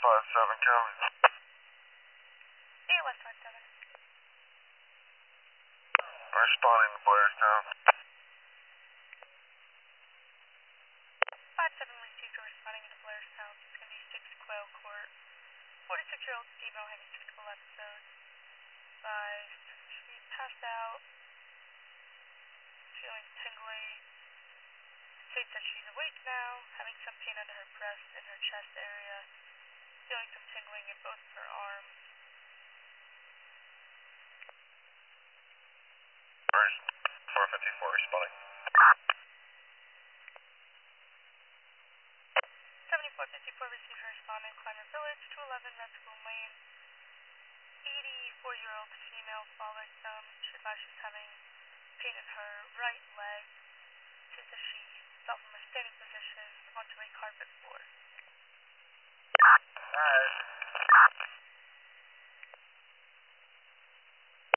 57 County. Yeah, West 57. Responding to Blairstown. 57 received a responding to Blairstown. It's going to be 6 Quail Court. 46-year-old female having physical episodes. She passed out, feeling tingly. States that she's awake now, having some pain under her breast and her chest area, feeling some tingling in both of her arms. 454 responding. 7454 received her responding, Climber Village, 211 Red School Lane. 84-year-old female fall victim. She advised she's having pain in her right leg. Says that she fell from a standing position onto a carpet floor.